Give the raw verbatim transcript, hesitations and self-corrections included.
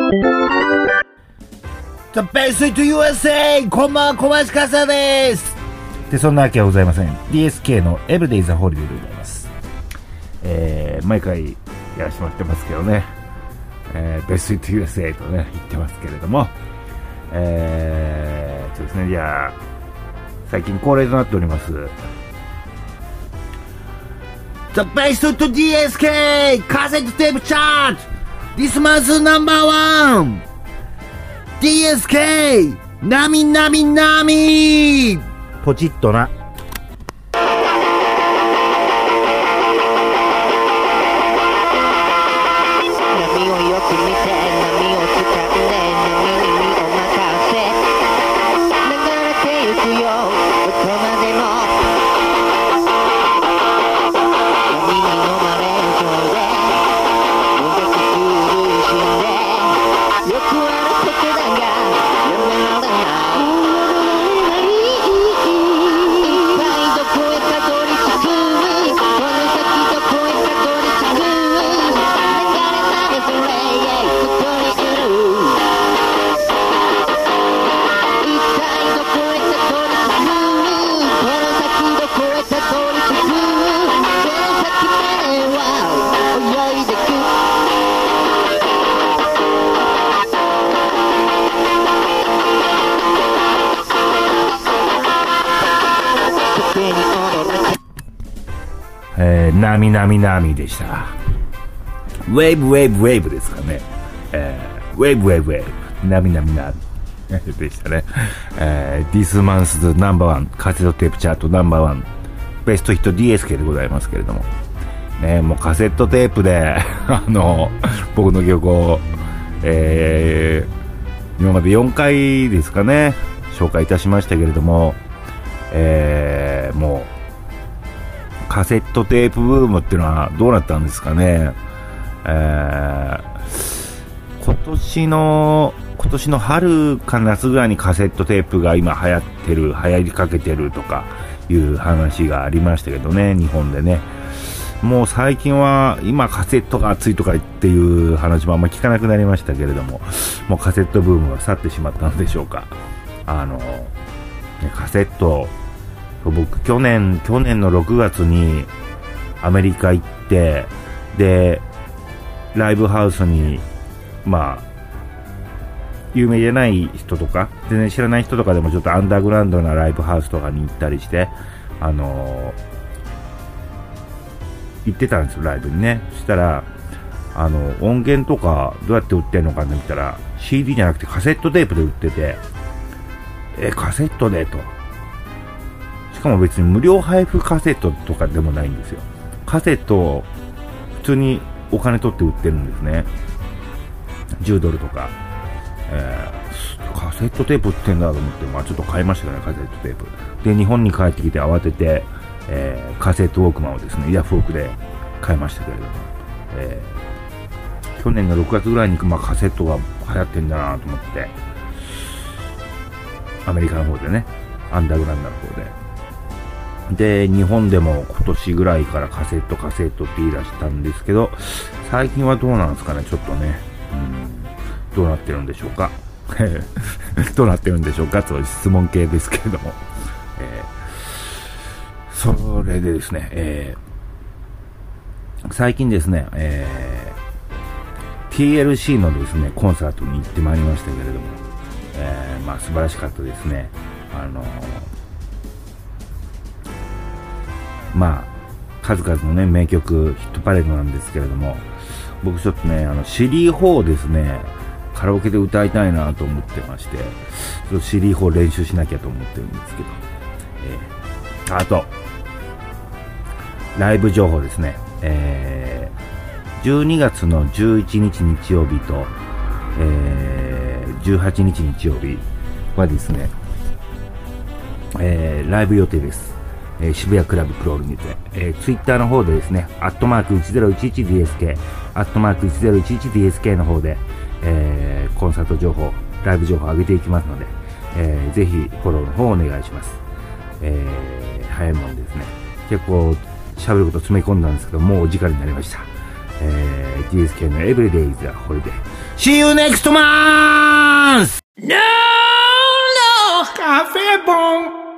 The Best to ユーエスエー こんばんは、小林かさです。で、そんなわけはございません。 ディーエスケー の Everyday is a Holiday でございます。えー、毎回やらせてもらってますけどね、えー、Best to ユーエスエー とね言ってますけれども、えー、そうですね、じゃあ最近恒例となっております The Best to ディーエスケー カセットテープチャート This month number oneディーエスケー なみなみなみポチッとな。えー、なみなみなみでした。ウェーブウェーブウェーブですかね。えー、ウェーブウェーブウェーブなみなみなみでしたね。えー、This month's number one カセットテープチャートナンバーワンベストヒット ディーエスケー でございますけれどもね、もうカセットテープであの僕の曲を、えー、今までよんかいですかね紹介いたしましたけれども、えー、もうカセットテープブームっていうのはどうなったんですかね。えー、今年の今年の春か夏ぐらいにカセットテープが今流行ってる流行りかけてるとかいう話がありましたけどね、日本でね。もう最近は今カセットが熱いとかっていう話もあんま聞かなくなりましたけれども、もうカセットブームは去ってしまったのでしょうか。あの、ね、カセット僕去年去年のろくがつにアメリカ行って、でライブハウスにまあ有名じゃない人とか全然知らない人とかでもちょっとアンダーグラウンドなライブハウスとかに行ったりして、あのー、行ってたんですよ、ライブにね。そしたらあの音源とかどうやって売ってるのかって見たら シーディー じゃなくてカセットテープで売ってて、えカセットでと、しかも別に無料配布カセットとかでもないんですよ。カセットを普通にお金取って売ってるんですね。じゅうドルとか、えー、カセットテープ売ってんだと思って、まあちょっと買いましたね、カセットテープで。日本に帰ってきて慌てて、えー、カセットウォークマンをですねイヤフォークで買いましたけれども、えー、去年のろくがつぐらいに、まあ、カセットが流行ってんだなと思って、アメリカの方でね、アンダーグラウンドの方でで、日本でも今年ぐらいからカセットカセットって言い出したんですけど、最近はどうなんですかね、ちょっとね、うん、どうなってるんでしょうかどうなってるんでしょうかという質問系ですけれども、えー、それでですね、えー、最近ですね、えー、ティーエルシー のですねコンサートに行ってまいりましたけれども、えー、まあ素晴らしかったですね。あのーまあ数々のね名曲ヒットパレードなんですけれども、僕ちょっとねあのシリーフォーをですねカラオケで歌いたいなと思ってまして、ちょっとシリーフォー練習しなきゃと思ってるんですけど、えー、あとライブ情報ですね、えー、じゅうにがつのじゅういちにち日曜日と、えー、じゅうはちにち日曜日はですね、えー、ライブ予定です。えー、渋谷クラブクロールにて、えー、ツイッターの方でですね、アットマーク いちぜろいちいちディーエスケー、アットマーク いちぜろいちいちディーエスケー の方で、えー、コンサート情報、ライブ情報を上げていきますので、えー、ぜひフォローの方をお願いします。えー、早いもんですね。結構喋ること詰め込んだんですけど、もうお時間になりました。えー、ディーエスケー の Everyday is a Holiday。 See you next month! No, no! Café Bom!